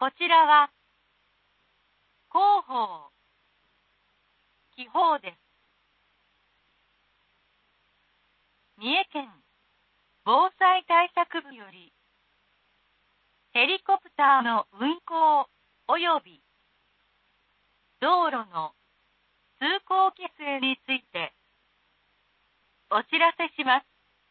こちらは広報、気泡です。三重県防災対策部より、ヘリコプターの運航及び道路の通行規制についてお知らせします。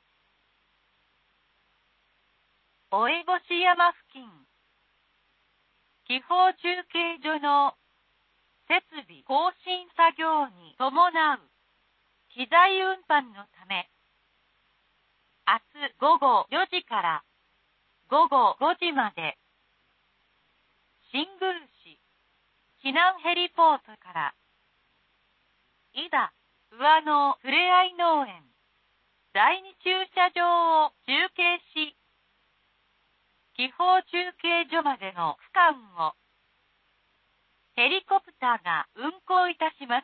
追い星山付近、気泡中継所の設備更新作業に伴う機材運搬のため、明日午後4時から午後5時まで、新宮市避難ヘリポートから伊田上野ふれあい農園第2駐車場を中継し、気泡中継所までの区間をヘリコプターが運行いたします。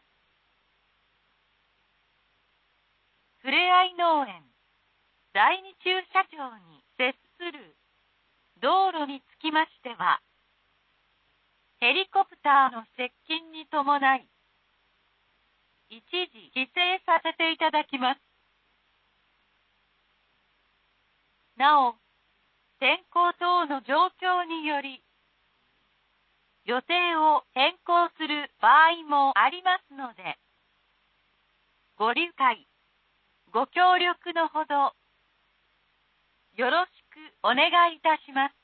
ふれあい農園第2駐車場に接する道路につきましては、ヘリコプターの接近に伴い、一時規制させていただきます。なお、天候等の状況により、予定を変更する場合もありますので、ご理解、ご協力のほど、よろしくお願いいたします。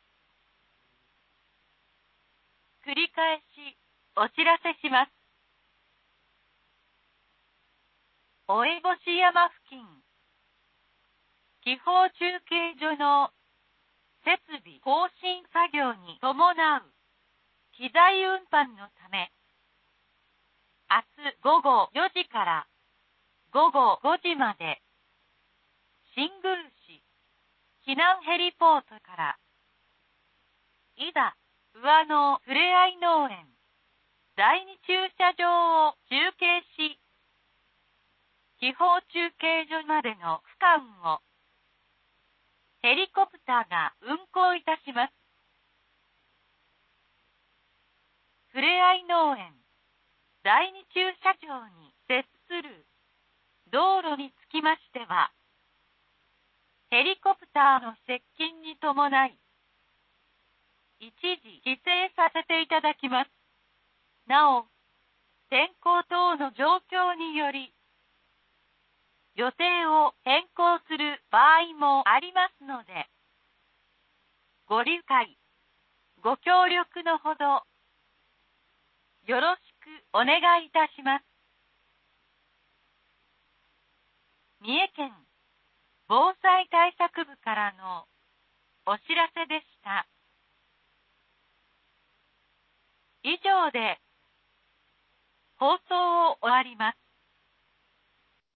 繰り返しお知らせします。追い星山付近、気泡中継所の設備更新作業に伴う機材運搬のため、明日午後4時から午後5時まで、新宮市避難ヘリポートから伊田上野ふれあい農園第2駐車場を中継し、気泡中継所までの区間をヘリコプターが運行いたします。ふれあい農園第2駐車場に接する道路につきましては、ヘリコプターの接近に伴い、一時規制させていただきます。なお、天候等の状況により、予定を変更する場合もありますので、ご理解、ご協力のほど、よろしくお願いいたします。三重県防災対策部からのお知らせでした。以上で放送を終わります。